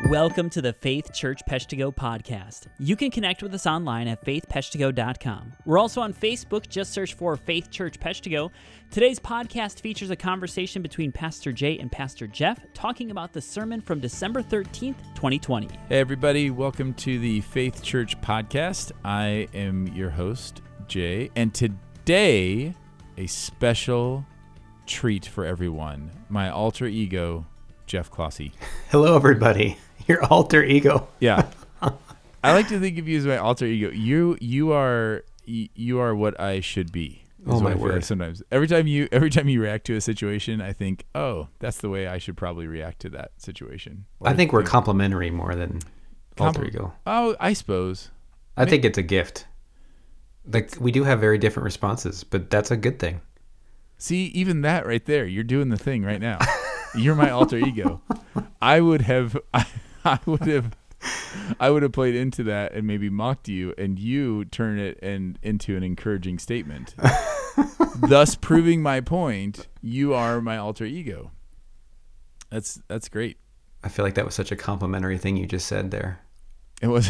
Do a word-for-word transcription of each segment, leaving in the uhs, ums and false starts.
Welcome to the Faith Church Peshtigo podcast. You can connect with us online at faith peshtigo dot com. We're also on Facebook. Just search for Faith Church Peshtigo. Today's podcast features a conversation between Pastor Jay and Pastor Jeff talking about the sermon from December thirteenth, twenty twenty. Hey everybody, welcome to the Faith Church podcast. I am your host, Jay, and today, a special treat for everyone. My alter ego, Jeff Clossy. Hello everybody. Your alter ego. Yeah. I like to think of you as my alter ego. You you are you are what I should be. Oh my word. Like sometimes every time you every time you react to a situation, I think, "Oh, that's the way I should probably react to that situation." Or, I think we're complementary more than alter compl- ego. Oh, I suppose. I, I mean, think it's a gift. Like we do have very different responses, but that's a good thing. See, even that right there, you're doing the thing right now. You're my alter ego. I would have I, I would have I would have played into that and maybe mocked you, and you turn it and into an encouraging statement. Thus proving my point, you are my alter ego. That's that's great. I feel like that was such a complimentary thing you just said there. It was.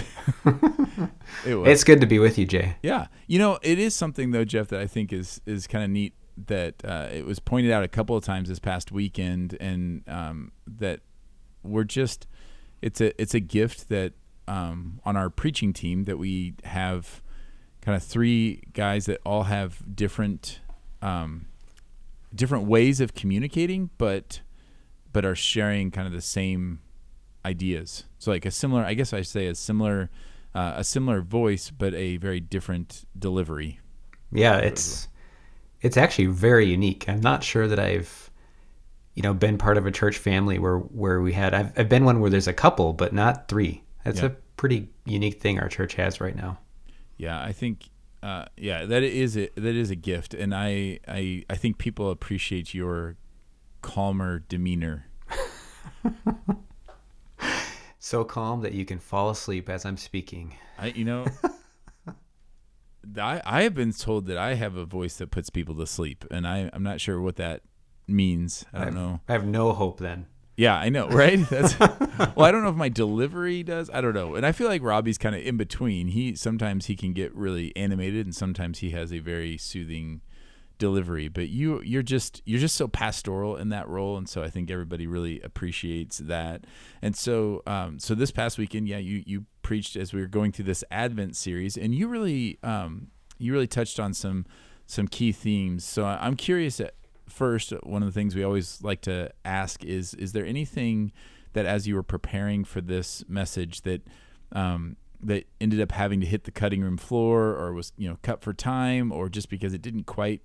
It was. It's good to be with you, Jay. Yeah. You know, it is something though, Jeff, that I think is is kind of neat, that uh, it was pointed out a couple of times this past weekend, and um, that we're just, it's a it's a gift that um, on our preaching team that we have kind of three guys that all have different um, different ways of communicating, but but are sharing kind of the same ideas. So like a similar, I guess I say a similar uh, a similar voice, but a very different delivery. Yeah, it's. It's actually very unique. I'm not sure that I've, you know, been part of a church family where, where we had, I've, I've been one where there's a couple, but not three. That's yeah. a pretty unique thing our church has right now. Yeah, I think, uh, yeah, that is a, that is a gift. And I, I, I think people appreciate your calmer demeanor. So calm that you can fall asleep as I'm speaking. I, you know... I, I have been told that I have a voice that puts people to sleep, and I, I'm not sure what that means. I don't I have, know. I have no hope then. Yeah, I know, right? That's well, I don't know if my delivery does. I don't know. And I feel like Robbie's kind of in between. He sometimes he can get really animated, and sometimes he has a very soothing delivery. But you you're just you're just so pastoral in that role, and so I think everybody really appreciates that. And so um, so this past weekend, yeah, you you preached as we were going through this Advent series, and you really um, you really touched on some some key themes. So I'm curious. At first, one of the things we always like to ask is: is there anything that, as you were preparing for this message, that um, that ended up having to hit the cutting room floor, or was you know cut for time, or just because it didn't quite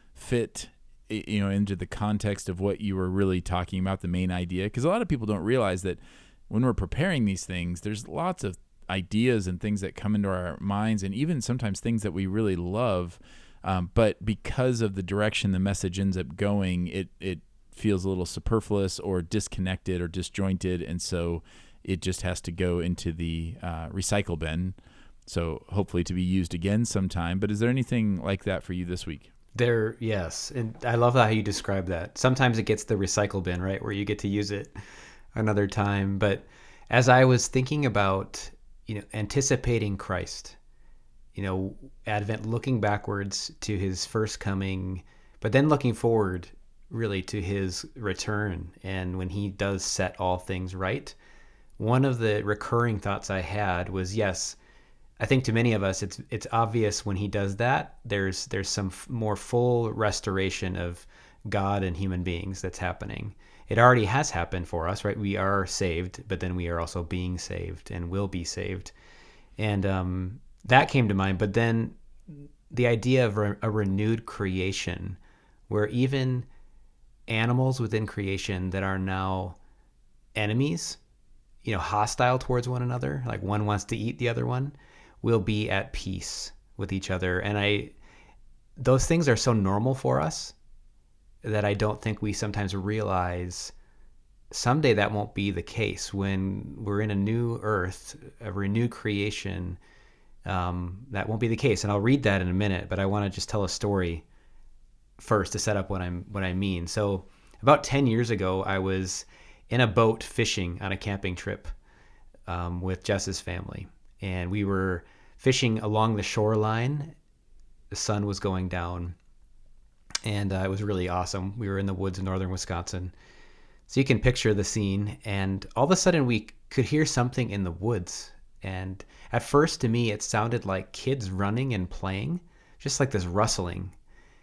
fit you know into the context of what you were really talking about, the main idea? Because a lot of people don't realize that when we're preparing these things, there's lots of ideas and things that come into our minds, and even sometimes things that we really love, um, but because of the direction the message ends up going, it it feels a little superfluous or disconnected or disjointed, and so it just has to go into the uh, recycle bin, so hopefully to be used again sometime. But is there anything like that for you this week? There, yes, and I love how you describe that. Sometimes it gets the recycle bin, right, where you get to use it another time. But as I was thinking about, you know, anticipating Christ, you know, Advent, looking backwards to his first coming, but then looking forward really to his return, and when he does set all things right, one of the recurring thoughts I had was, yes, I think to many of us, it's it's obvious when he does that, there's there's some f- more full restoration of God and human beings that's happening. It already has happened for us, right? We are saved, but then we are also being saved and will be saved. And um, that came to mind. But then the idea of re- a renewed creation, where even animals within creation that are now enemies, you know, hostile towards one another, like one wants to eat the other one, will be at peace with each other. And I, those things are so normal for us that I don't think we sometimes realize someday that won't be the case. When we're in a new earth, a renewed creation, um, that won't be the case. And I'll read that in a minute, but I want to just tell a story first to set up what I'm what I mean. So about ten years ago, I was in a boat fishing on a camping trip, um, with Jess's family, and we were fishing along the shoreline. The sun was going down, and uh, it was really awesome. We were in the woods in northern Wisconsin. So you can picture the scene, and all of a sudden we could hear something in the woods. And at first, to me, it sounded like kids running and playing, just like this rustling.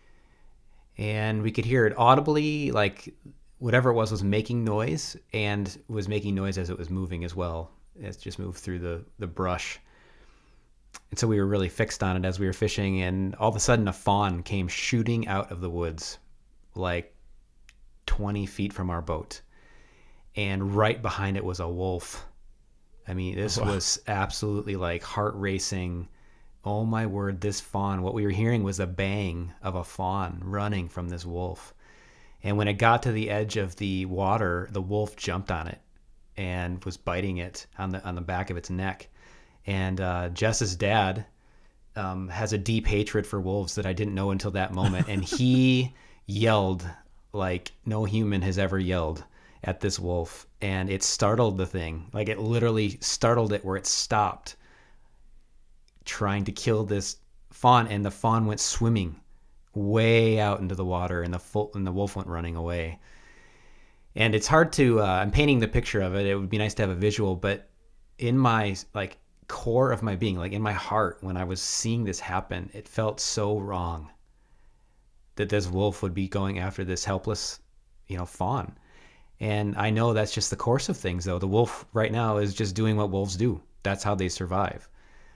And we could hear it audibly, like whatever it was was making noise, and was making noise as it was moving as well. It just moved through the, the brush. And so we were really fixed on it as we were fishing, and all of a sudden a fawn came shooting out of the woods, like twenty feet from our boat. And right behind it was a wolf. I mean, this wow. was absolutely like heart racing. Oh my word, this fawn. What we were hearing was a bang of a fawn running from this wolf. And when it got to the edge of the water, the wolf jumped on it and was biting it on the on the back of its neck. And uh, Jess's dad um, has a deep hatred for wolves that I didn't know until that moment. And he yelled like no human has ever yelled at this wolf. And it startled the thing. Like it literally startled it where it stopped trying to kill this fawn. And the fawn went swimming way out into the water, and the, full, and the wolf went running away. And it's hard to, uh, I'm painting the picture of it. It would be nice to have a visual, but in my like core of my being, like in my heart, when I was seeing this happen, it felt so wrong that this wolf would be going after this helpless, you know, fawn. And I know that's just the course of things, though. The wolf right now is just doing what wolves do. That's how they survive.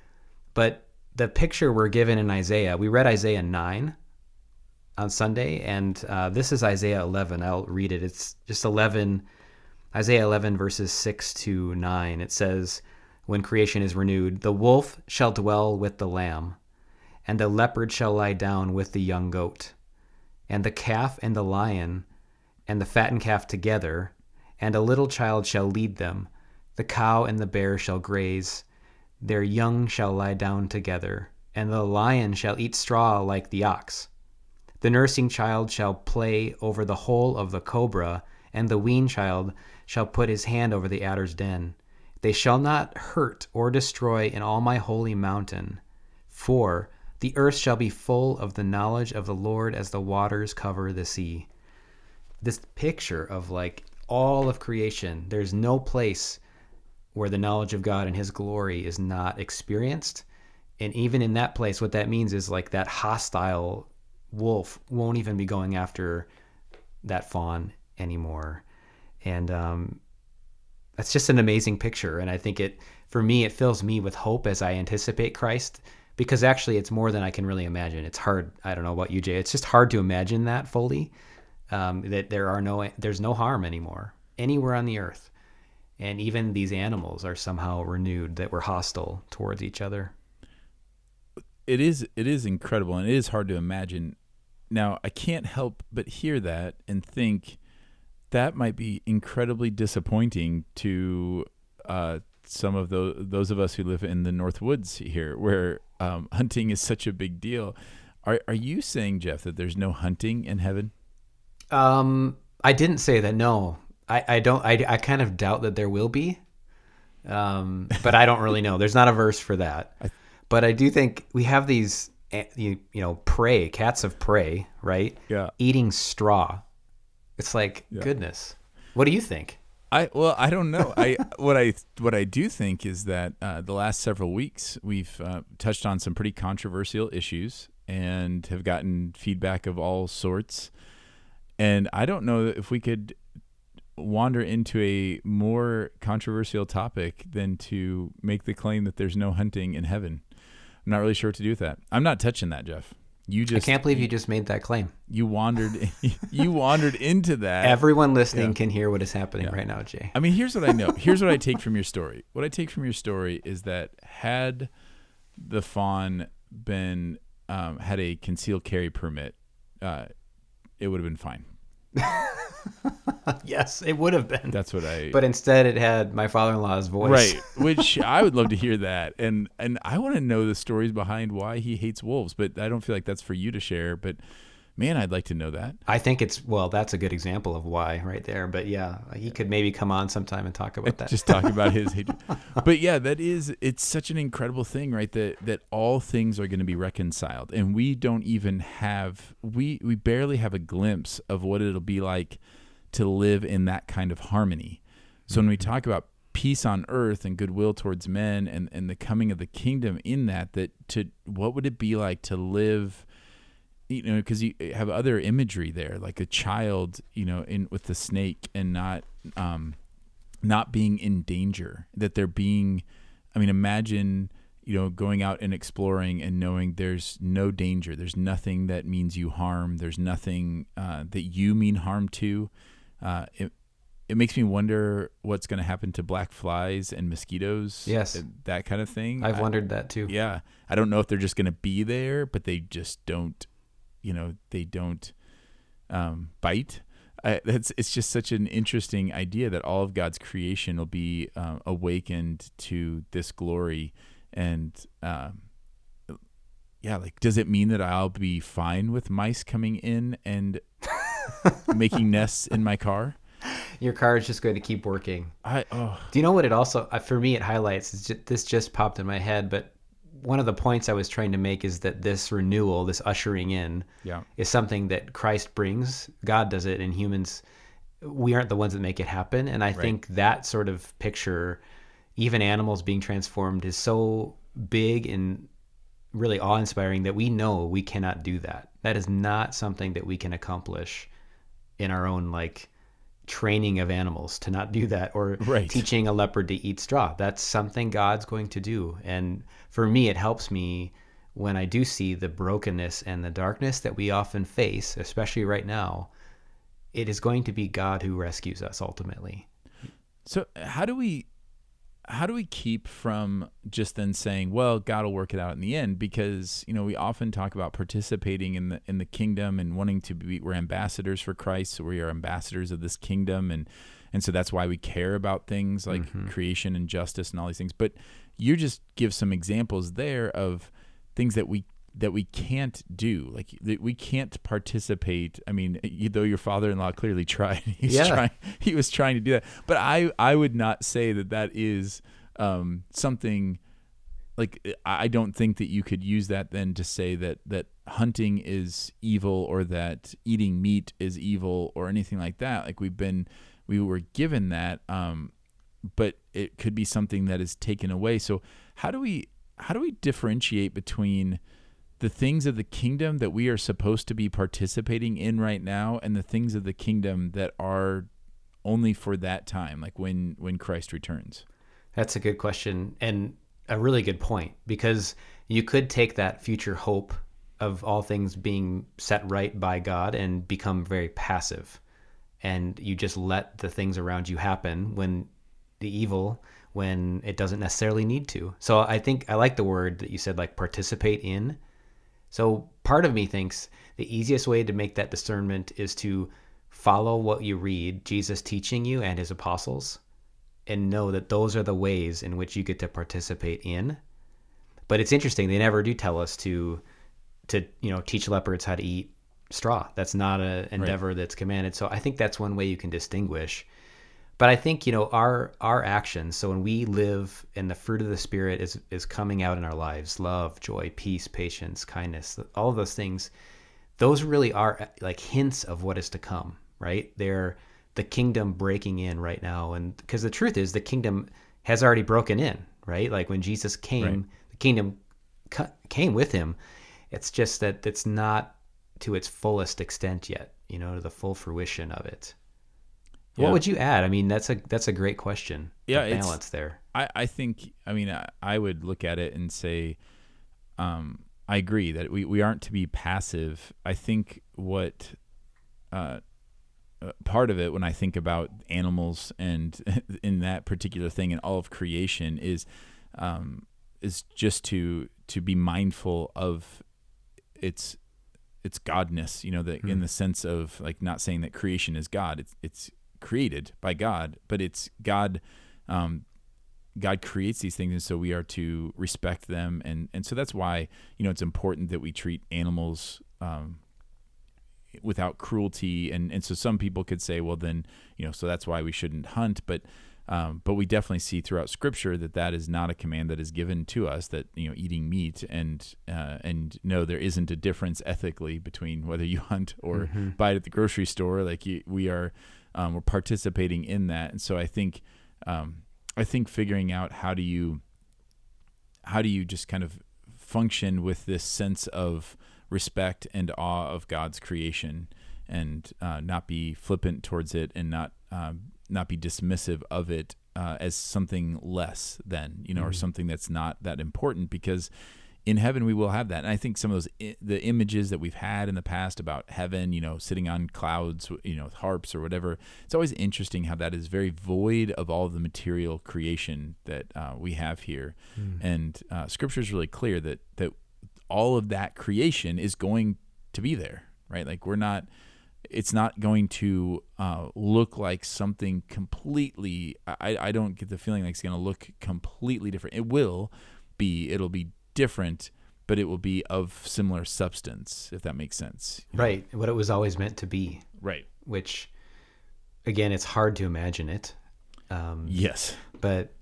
But the picture we're given in Isaiah, we read Isaiah nine on Sunday, and uh, this is Isaiah eleven. I'll read it. It's just eleven, Isaiah eleven, verses six to nine. It says, when creation is renewed, the wolf shall dwell with the lamb, and the leopard shall lie down with the young goat, and the calf and the lion and the fattened calf together, and a little child shall lead them. The cow and the bear shall graze, their young shall lie down together, and the lion shall eat straw like the ox. The nursing child shall play over the hole of the cobra, and the weaned child shall put his hand over the adder's den. They shall not hurt or destroy in all my holy mountain, for the earth shall be full of the knowledge of the Lord as the waters cover the sea. This picture of like all of creation, there's no place where the knowledge of God and his glory is not experienced. And even in that place, what that means is like that hostile wolf won't even be going after that fawn anymore. And um, that's just an amazing picture. And I think it, for me, it fills me with hope as I anticipate Christ, because actually it's more than I can really imagine. It's hard. I don't know about you, Jay. It's just hard to imagine that fully, um, that there are no, there's no harm anymore anywhere on the earth. And even these animals are somehow renewed, that we're hostile towards each other. It is, it is incredible, and it is hard to imagine. Now, I can't help but hear that and think that might be incredibly disappointing to uh, some of those those of us who live in the North Woods here, where um, hunting is such a big deal. Are are you saying, Jeff, that there's no hunting in heaven? Um, I didn't say that. No, I, I don't. I, I kind of doubt that there will be, um, but I don't really know. There's not a verse for that. I, but I do think we have these, you, you know, prey, cats of prey, right? Yeah. Eating straw. It's like, yeah. Goodness. What do you think? I well, I don't know. I what I what I do think is that uh, the last several weeks we've uh, touched on some pretty controversial issues and have gotten feedback of all sorts. And I don't know if we could wander into a more controversial topic than to make the claim that there's no hunting in heaven. I'm not really sure what to do with that. I'm not touching that, Jeff. You just, I can't believe you just made that claim. You wandered you wandered into that. Everyone listening yeah. can hear what is happening yeah. right now, Jay. I mean, here's what I know. Here's what I take from your story. What I take from your story is that had the fawn been um, had a concealed carry permit, uh, it would have been fine. Yes, it would have been. That's what I. But instead, it had my father-in-law's voice. Right, which I would love to hear that, and and I want to know the stories behind why he hates wolves. But I don't feel like that's for you to share. But man, I'd like to know that. I think it's, well, that's a good example of why right there. But yeah, he could maybe come on sometime and talk about that. Just talk about his hatred. But yeah, that is, it's such an incredible thing, right? That that all things are going to be reconciled. And we don't even have, we, we barely have a glimpse of what it'll be like to live in that kind of harmony. So mm-hmm. when we talk about peace on earth and goodwill towards men and, and the coming of the kingdom in that, that to, what would it be like to live, you know, because you have other imagery there, like a child, you know, in with the snake and not, um, not being in danger, that they're being, I mean, imagine, you know, going out and exploring and knowing there's no danger. There's nothing that means you harm. There's nothing uh, that you mean harm to. Uh, it, it makes me wonder what's going to happen to black flies and mosquitoes. Yes. That kind of thing. I've I, wondered that too. Yeah. I don't know if they're just going to be there, but they just don't, you know, they don't um, bite. I, that's it's just such an interesting idea that all of God's creation will be uh, awakened to this glory, and um, yeah, like, does it mean that I'll be fine with mice coming in and making nests in my car? Your car is just going to keep working. I oh. Do you know what it also, for me, it highlights? It's just, this just popped in my head, but one of the points I was trying to make is that this renewal, this ushering in, yeah. is something that Christ brings. God does it, and humans, we aren't the ones that make it happen. And I right. think that sort of picture, even animals being transformed, is so big and really awe-inspiring that we know we cannot do that. That is not something that we can accomplish in our own, like, training of animals to not do that, or right. teaching a leopard to eat straw. That's something God's going to do. And for me, it helps me when I do see the brokenness and the darkness that we often face, especially right now. It is going to be God who rescues us ultimately. So how do we how do we keep from just then saying, well, God will work it out in the end? Because, you know, we often talk about participating in the in the kingdom and wanting to be, we're ambassadors for Christ, so we are ambassadors of this kingdom, and and so that's why we care about things like mm-hmm. creation and justice and all these things. But you just give some examples there of things that we that we can't do, like that we can't participate. I mean, though your father-in-law clearly tried, he was, yeah. trying, he was trying to do that. But I, I would not say that that is um, something like, I don't think that you could use that then to say that, that hunting is evil or that eating meat is evil or anything like that. Like we've been, we were given that, um, but it could be something that is taken away. So how do we, how do we differentiate between the things of the kingdom that we are supposed to be participating in right now and the things of the kingdom that are only for that time, like when, when Christ returns? That's a good question and a really good point, because you could take that future hope of all things being set right by God and become very passive, and you just let the things around you happen when the evil, when it doesn't necessarily need to. So I think I like the word that you said, like participate in. So part of me thinks the easiest way to make that discernment is to follow what you read, Jesus teaching you and his apostles, and know that those are the ways in which you get to participate in. But it's interesting, they never do tell us to, to you know, teach leopards how to eat straw. That's not an endeavor right. that's commanded. So I think that's one way you can distinguish. But I think, you know, our our actions, so when we live and the fruit of the Spirit is is coming out in our lives, love, joy, peace, patience, kindness, all of those things, those really are like hints of what is to come, right? They're the kingdom breaking in right now. And because the truth is the kingdom has already broken in, right? Like when Jesus came, right. the kingdom cu- came with him. It's just that it's not to its fullest extent yet, you know, to the full fruition of it. What yeah. would you add? I mean, that's a that's a great question. Yeah, the balance there. I, I think, I mean, I, I would look at it and say, um, I agree that we, we aren't to be passive. I think what uh, part of it when I think about animals and in that particular thing and all of creation is um, is just to to be mindful of its its godness, you know, that mm. in the sense of like not saying that creation is God. It's it's created by God, but it's God. Um, God creates these things, and so we are to respect them, and and so that's why, you know, it's important that we treat animals um, without cruelty. And, and so some people could say, well, then, you know, so that's why we shouldn't hunt. But um, but we definitely see throughout Scripture that that is not a command that is given to us, that, you know, eating meat. And uh, and no, there isn't a difference ethically between whether you hunt or mm-hmm. buy it at the grocery store. Like you, we are, um, we're participating in that. And so I think, um, I think figuring out how do you, how do you just kind of function with this sense of respect and awe of God's creation, and uh, not be flippant towards it, and not um, not be dismissive of it uh, as something less than, you know, mm-hmm. or something that's not that important, because in heaven we will have that. And I think some of those I- the images that we've had in the past about heaven, you know, sitting on clouds, you know, with harps or whatever, it's always interesting how that is very void of all of the material creation that uh, we have here. Mm. And uh, Scripture is really clear that that all of that creation is going to be there, right? Like we're not, it's not going to uh, look like something completely, I, I don't get the feeling like it's going to look completely different. It will be, it'll be different, but it will be of similar substance, if that makes sense. Right. What it was always meant to be. Right. Which, again, it's hard to imagine it. Um, yes. But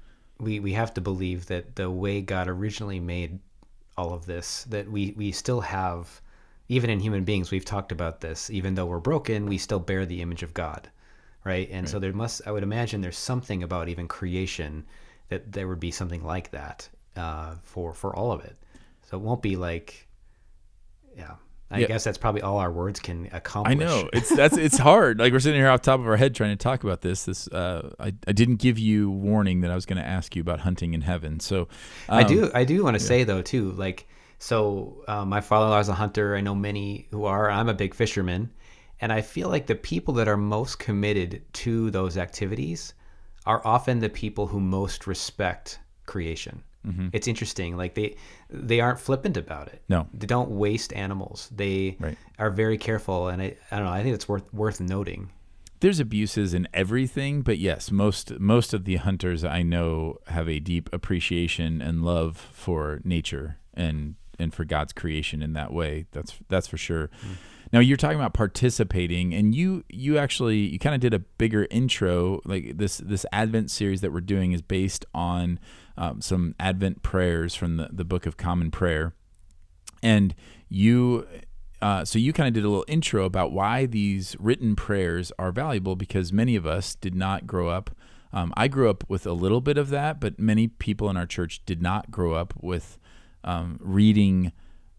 we we have to believe that the way God originally made all of this, that we, we still have, even in human beings, we've talked about this, even though we're broken, we still bear the image of God, right? And right. so there must, I would imagine there's something about even creation that there would be something like that uh, for, for all of it. So it won't be like, yeah, I yeah. guess that's probably all our words can accomplish. I know it's that's it's hard. Like we're sitting here off the top of our head trying to talk about this. This uh, I I didn't give you warning that I was going to ask you about hunting in heaven. So um, I do I do want to yeah. say though too, like so uh, my father-in-law is a hunter. I know many who are. I'm a big fisherman, and I feel like the people that are most committed to those activities are often the people who most respect creation. Mm-hmm. It's interesting. Like they, they aren't flippant about it. No, they don't waste animals. They right. are very careful. And I, I don't know. I think it's worth worth noting. There's abuses in everything, but yes, most most of the hunters I know have a deep appreciation and love for nature and and for God's creation in that way. That's that's for sure. Mm-hmm. Now you're talking about participating, and you you actually you kind of did a bigger intro. Like this this Advent series that we're doing is based on um, some Advent prayers from the, the Book of Common Prayer, and you uh, so you kind of did a little intro about why these written prayers are valuable, because many of us did not grow up. Um, I grew up with a little bit of that, but many people in our church did not grow up with um, reading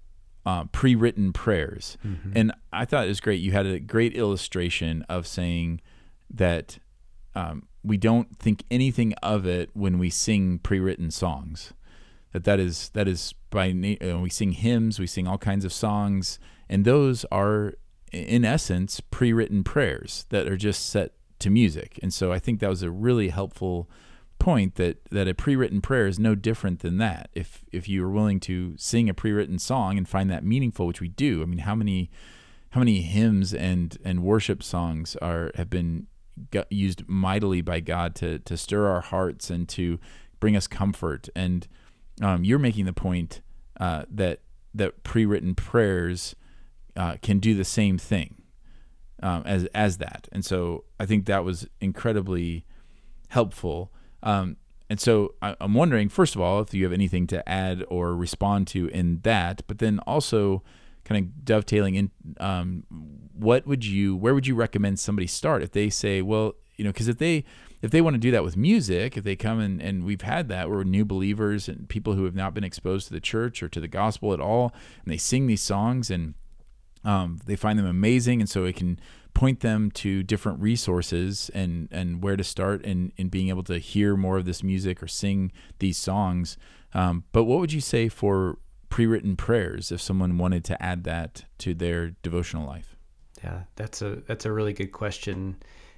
Uh, pre-written prayers. Mm-hmm. And I thought it was great. You had a great illustration of saying that um, we don't think anything of it when we sing pre-written songs. That that is that is by na- uh, we sing hymns, we sing all kinds of songs, and those are in essence pre-written prayers that are just set to music. And so I think that was a really helpful point, that that a pre-written prayer is no different than that. If if you are willing to sing a pre-written song and find that meaningful, which we do. I mean, how many how many hymns and and worship songs are have been used mightily by God to to stir our hearts and to bring us comfort. And um, you're making the point uh, that that pre-written prayers uh, can do the same thing um, as as that. And so I think that was incredibly helpful. Um, and so I, I'm wondering, first of all, if you have anything to add or respond to in that, but then also kind of dovetailing in, um, what would you, where would you recommend somebody start if they say, well, you know, because if they if they want to do that with music, if they come and, and we've had that, we're new believers and people who have not been exposed to the church or to the gospel at all, and they sing these songs and um, they find them amazing, and so it can point them to different resources and, and where to start in, in being able to hear more of this music or sing these songs. Um, but what would you say for pre-written prayers if someone wanted to add that to their devotional life? Yeah, that's a that's a really good question.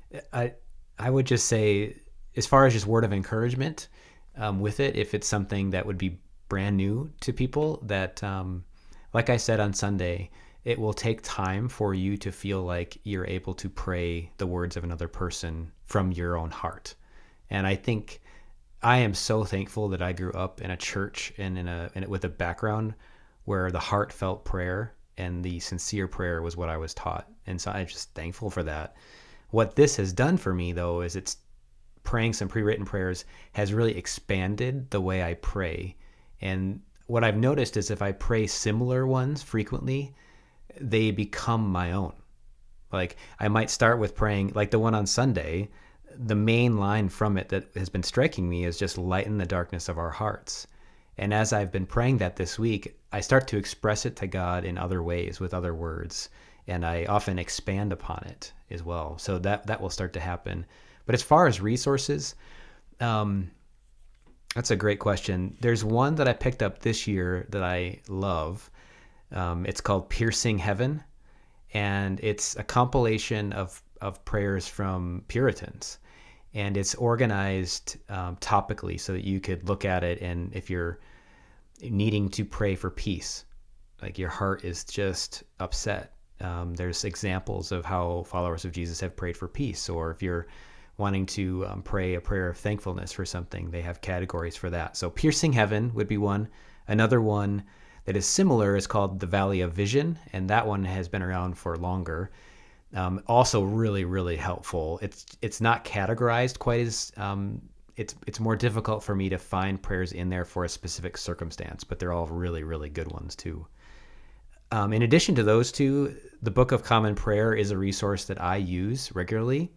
I I would just say, as far as just word of encouragement um, with it, if it's something that would be brand new to people, that um, like I said on Sunday, it will take time for you to feel like you're able to pray the words of another person from your own heart. And I think I am so thankful that I grew up in a church and in a, in a with a background where the heartfelt prayer and the sincere prayer was what I was taught. And so I'm just thankful for that. What this has done for me, though, is it's praying some pre-written prayers has really expanded the way I pray. And what I've noticed is if I pray similar ones frequently, they become my own. Like I might start with praying, like the one on Sunday, the main line from it that has been striking me is just lighten the darkness of our hearts. And as I've been praying that this week, I start to express it to God in other ways with other words. And I often expand upon it as well. So that, that will start to happen. But as far as resources, um, that's a great question. There's one that I picked up this year that I love. Um, it's called Piercing Heaven. And it's a compilation of, of prayers from Puritans. And it's organized um, topically so that you could look at it. And if you're needing to pray for peace, like your heart is just upset, um, there's examples of how followers of Jesus have prayed for peace. Or if you're wanting to um, pray a prayer of thankfulness for something, they have categories for that. So Piercing Heaven would be one. Another one that is similar is called The Valley of Vision, and that one has been around for longer. Um, also really, really helpful. It's it's not categorized quite as, um, it's it's more difficult for me to find prayers in there for a specific circumstance, but they're all really, really good ones too. Um, in addition to those two, the Book of Common Prayer is a resource that I use regularly.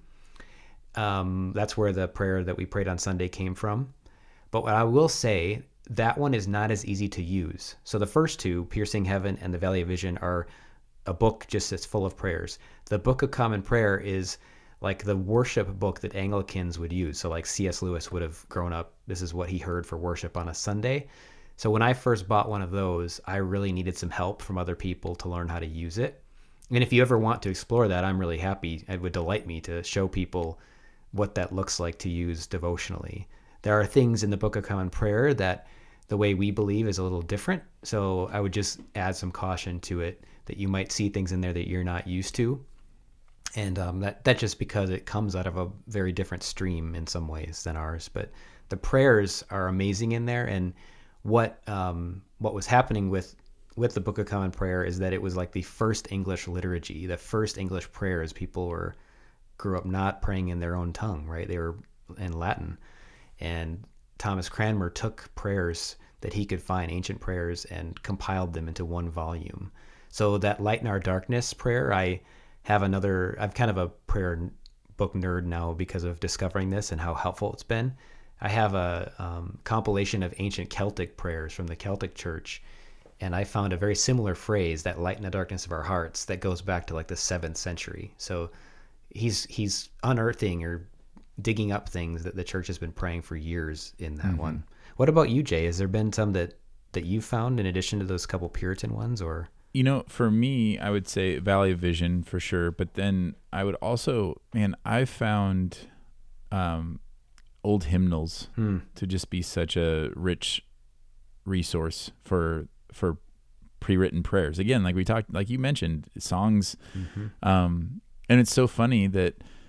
Um, that's where the prayer that we prayed on Sunday came from. But what I will say, that one is not as easy to use. So the first two, Piercing Heaven and The Valley of Vision, are a book just that's full of prayers. The Book of Common Prayer is like the worship book that Anglicans would use. So like C S Lewis would have grown up, this is what he heard for worship on a Sunday. So when I first bought one of those, I really needed some help from other people to learn how to use it. And if you ever want to explore that, I'm really happy. It would delight me to show people what that looks like to use devotionally. There are things in the Book of Common Prayer that the way we believe is a little different. So I would just add some caution to it that you might see things in there that you're not used to. And um, that, that just because it comes out of a very different stream in some ways than ours. But the prayers are amazing in there. And what um, what was happening with, with the Book of Common Prayer is that it was like the first English liturgy, the first English prayers. People were grew up not praying in their own tongue, right? They were in Latin. And Thomas Cranmer took prayers that he could find, ancient prayers, and compiled them into one volume. So that Lighten Our Darkness prayer, I have another, I'm kind of a prayer book nerd now because of discovering this and how helpful it's been. I have a um, compilation of ancient Celtic prayers from the Celtic Church, and I found a very similar phrase, that lighten the darkness of our hearts, that goes back to like the seventh century. So he's he's unearthing or digging up things that the church has been praying for years in that mm-hmm. one. What about you, Jay? Has there been some that, that you found in addition to those couple Puritan ones, or? You know, for me, I would say Valley of Vision for sure. But then I would also, man, I found um, old hymnals hmm. to just be such a rich resource for for pre-written prayers. Again, like we talked, like you mentioned, songs. Mm-hmm. Um, and it's so funny that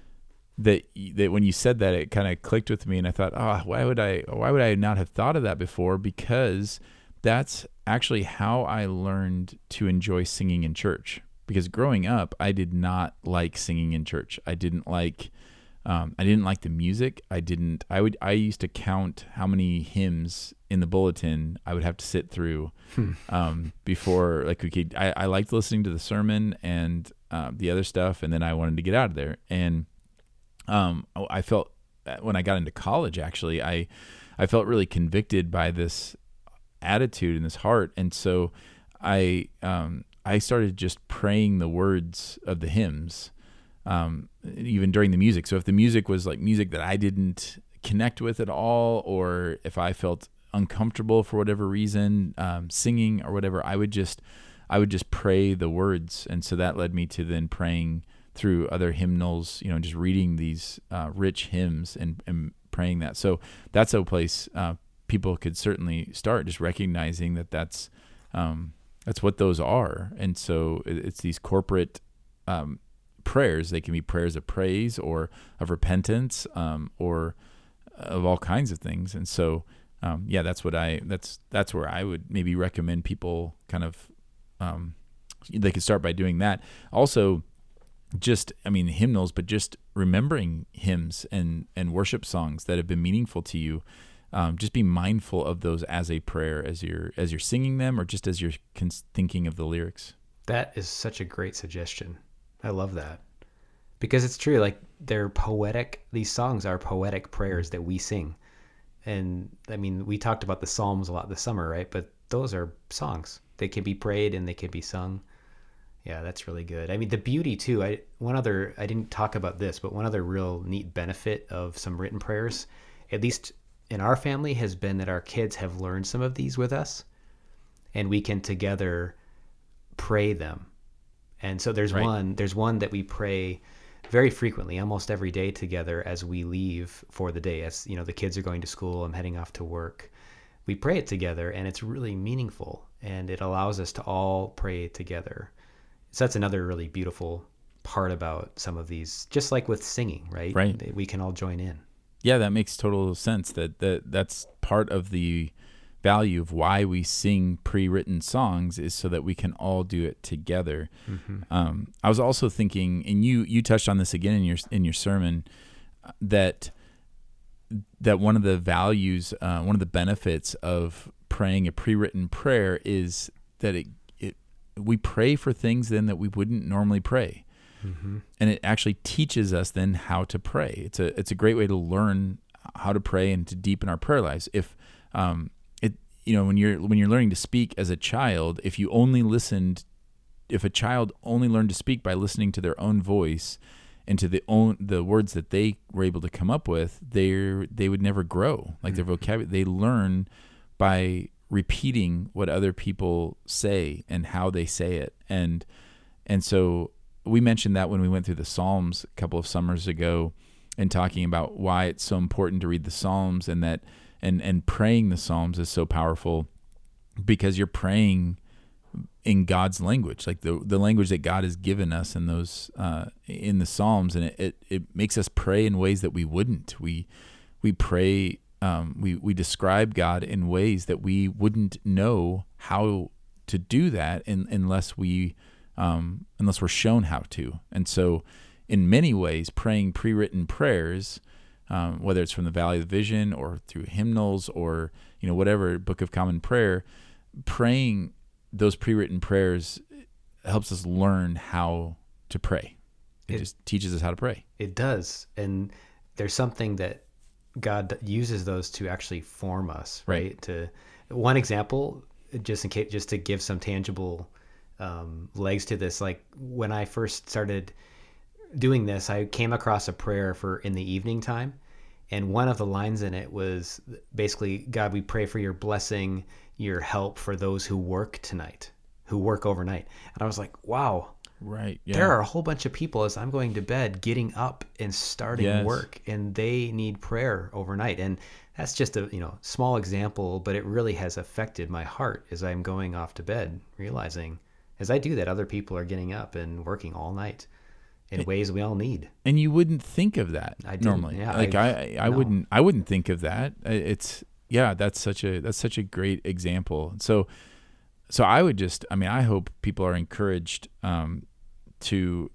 that that when you said that, it kind of clicked with me, and I thought, oh, why would I why would I not have thought of that before? Because that's actually how I learned to enjoy singing in church. Because growing up, I did not like singing in church. I didn't like um, I didn't like the music. I didn't. I would. I used to count how many hymns in the bulletin I would have to sit through hmm. um, before like we could. I, I liked listening to the sermon and uh, the other stuff, and then I wanted to get out of there. And um, I felt when I got into college, actually, I I felt really convicted by this attitude in this heart, and so I um, I started just praying the words of the hymns, um, even during the music. So if the music was like music that I didn't connect with at all, or if I felt uncomfortable for whatever reason, um, singing or whatever, I would just I would just pray the words, and so that led me to then praying through other hymnals, you know, just reading these uh, rich hymns and, and praying that. So that's a place uh, people could certainly start, just recognizing that that's um, that's what those are. And so it's these corporate um, prayers. They can be prayers of praise or of repentance um, or of all kinds of things. And so, um, yeah, that's what I that's that's where I would maybe recommend people kind of um, they could start by doing that. Also, just, I mean, hymnals, but just remembering hymns and, and worship songs that have been meaningful to you. Um, just be mindful of those as a prayer, as you're as you're singing them, or just as you're cons- thinking of the lyrics. That is such a great suggestion. I love that, because it's true. Like, they're poetic. These songs are poetic prayers that we sing. And I mean, we talked about the Psalms a lot this summer, right? But those are songs. They can be prayed and they can be sung. Yeah, that's really good. I mean, the beauty too. I one other I didn't talk about this, but one other real neat benefit of some written prayers, at least in our family, has been that our kids have learned some of these with us, and we can together pray them. And so there's Right. one there's one that we pray very frequently, almost every day together as we leave for the day. As you know, the kids are going to school, I'm heading off to work. We pray it together, and it's really meaningful, and it allows us to all pray together. So that's another really beautiful part about some of these, just like with singing, right? Right. We can all join in. Yeah, that makes total sense. That that that's part of the value of why we sing pre-written songs, is so that we can all do it together. Mm-hmm. Um, I was also thinking, and you you touched on this again in your in your sermon, that that one of the values, uh, one of the benefits of praying a pre-written prayer is that it it we pray for things then that we wouldn't normally pray. Mm-hmm. And it actually teaches us then how to pray. It's a it's a great way to learn how to pray and to deepen our prayer lives. If um, it you know when you're when you're learning to speak as a child, if you only listened, if a child only learned to speak by listening to their own voice and to the own the words that they were able to come up with, they they would never grow. Like mm-hmm. their vocabulary, they learn by repeating what other people say and how they say it. And and so we mentioned that when we went through the Psalms a couple of summers ago, and talking about why it's so important to read the Psalms, and that and and praying the Psalms is so powerful, because you're praying in God's language, like the the language that God has given us in those uh, in the Psalms, and it, it it makes us pray in ways that we wouldn't. We we pray um, we we describe God in ways that we wouldn't know how to do that in, unless we um, unless we're shown how to. And so, in many ways, praying pre-written prayers, um, whether it's from the Valley of the Vision or through hymnals or you know whatever Book of Common Prayer, praying those pre-written prayers helps us learn how to pray. It, it just teaches us how to pray. It does. And there's something that God uses those to actually form us, right? right? To one example, just in case, just to give some tangible um, legs to this, like when I first started doing this, I came across a prayer for in the evening time. And one of the lines in it was basically, God, we pray for your blessing, your help for those who work tonight, who work overnight. And I was like, wow, right. Yeah. There are a whole bunch of people as I'm going to bed getting up and starting yes. work, and they need prayer overnight. And that's just a you know small example, but it really has affected my heart as I'm going off to bed, realizing as I do that, other people are getting up and working all night in it, ways we all need. And you wouldn't think of that I didn't, normally. Yeah, like I've, I, I no. wouldn't, I wouldn't think of that. It's yeah, that's such a that's such a great example. So, so I would just, I mean, I hope people are encouraged um, to,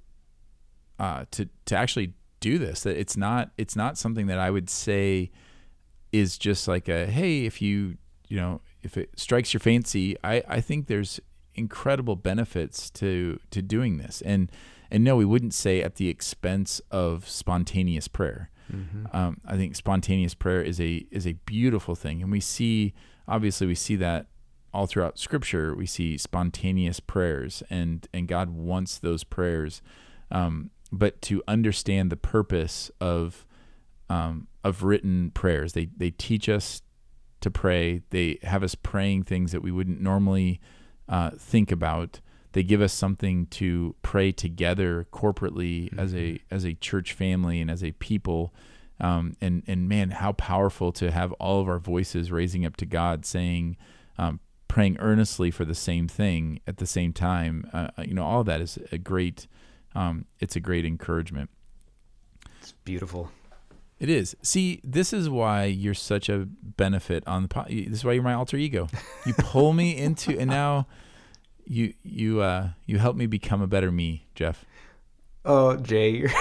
uh, to to actually do this. That it's not it's not something that I would say is just like a hey, if you you know if it strikes your fancy. I, I think there's incredible benefits to to doing this, and and no, we wouldn't say at the expense of spontaneous prayer. Mm-hmm. Um, I think spontaneous prayer is a is a beautiful thing, and we see obviously we see that all throughout Scripture. We see spontaneous prayers, and and God wants those prayers, um, but to understand the purpose of um, of written prayers, they they teach us to pray. They have us praying things that we wouldn't normally uh, think about. They give us something to pray together corporately mm-hmm. as a as a church family and as a people. Um, and, and man, how powerful to have all of our voices raising up to God, saying, um, praying earnestly for the same thing at the same time. Uh, you know, all of that is a great, um, it's a great encouragement. It's beautiful. It is. See, this is why you're such a benefit on the pod. This is why you're my alter ego. You pull me into, and now... you you uh, you helped me become a better me, Jeff. Oh, Jay, you're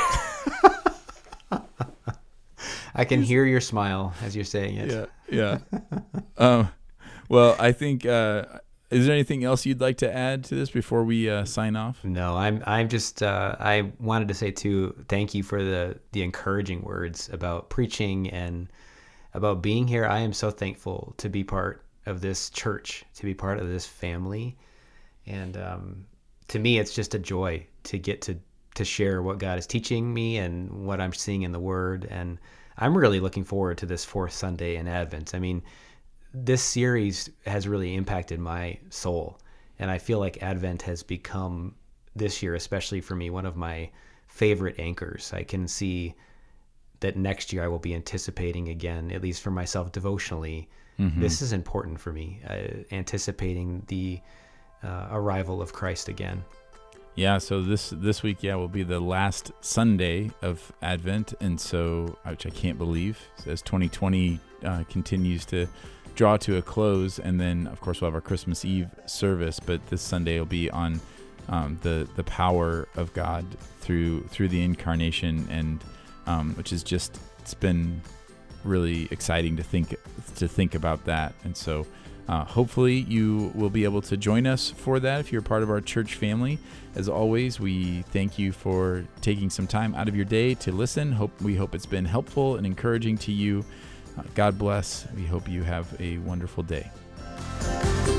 I can hear your smile as you're saying it. Yeah, yeah. um, well, I think. Uh, is there anything else you'd like to add to this before we uh, sign off? No, I'm. I'm just. Uh, I wanted to say too. Thank you for the the encouraging words about preaching and about being here. I am so thankful to be part of this church, to be part of this family, and um, to me, it's just a joy to get to to share what God is teaching me and what I'm seeing in the Word. And I'm really looking forward to this fourth Sunday in Advent. I mean, this series has really impacted my soul, and I feel like Advent has become, this year especially for me, one of my favorite anchors. I can see that next year I will be anticipating again, at least for myself devotionally. Mm-hmm. This is important for me, uh, anticipating the uh, arrival of Christ again. Yeah, so this this week, yeah, will be the last Sunday of Advent, and so, which I can't believe, as twenty twenty uh, continues to draw to a close, and then, of course, we'll have our Christmas Eve service, but this Sunday will be on um, the the power of God through through the incarnation, and um, which is just, it's been really exciting to think to think about that, and so uh, hopefully you will be able to join us for that if you're part of our church family. As always, we thank you for taking some time out of your day to listen. Hope we hope it's been helpful and encouraging to you. Uh, God bless. We hope you have a wonderful day.